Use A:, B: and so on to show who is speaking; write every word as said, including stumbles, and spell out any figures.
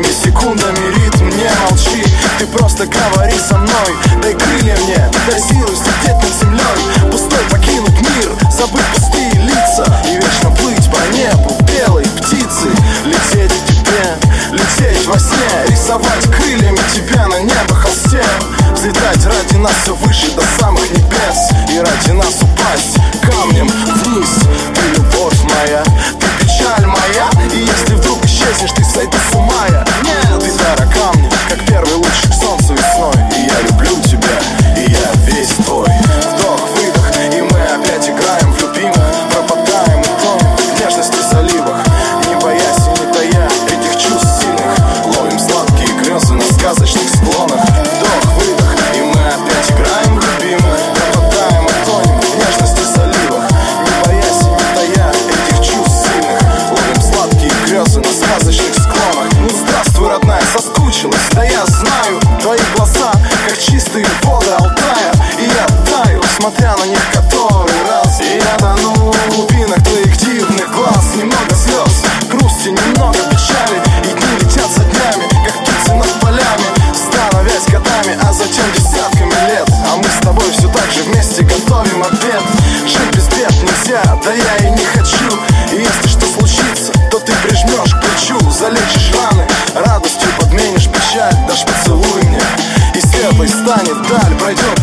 A: крыльями, секундами ритм, не молчи. Ты просто говори со мной, дай крылья мне, дай силы взлететь над землей. Пустой покинуть мир, забыть пустые лица и вечно плыть по небу белой птицы. Лететь к тебе, лететь во сне, рисовать крыльями тебя на небо холсте. Взлетать ради нас все выше до самых небес и ради нас упасть камнем вниз. Ты любовь моя, ты печаль моя, и если вдруг исчезнешь, ты сойду с ума я. Нет, ты дара камня, как первый луч к солнцу весной. И я люблю тебя, и я весь твой. Вдох, выдох, и мы опять играем в любимых. Пропадаем и тонем в нежности заливах, не боясь и не тая этих чувств сильных. Ловим сладкие грезы на сказочных склонах. Вдох, выдох, и мы опять играем в любимых. Пропадаем и тонем в нежности заливах, не боясь и не тая этих чувств сильных. Ловим сладкие грезы на сказочных склонах. Ну здравствуй, родная, соскучилась, да я знаю. Твои глаза, как чистые воды Алтая, и я таю, смотря на них который раз. И я тону в глубинах твоих дивных глаз. Немного слез, грусти, немного печали, и дни летят за днями, как птицы над полями, становясь годами, а затем десятками лет. А мы с тобой все так же вместе готовим обед. Жить без бед нельзя, да я и не хочу. И если что случится, то ты прижмешь к плечу, залечишь раны, радостью подменишь печаль. Дашь поцелуй мне, и светлой станет даль, пройдет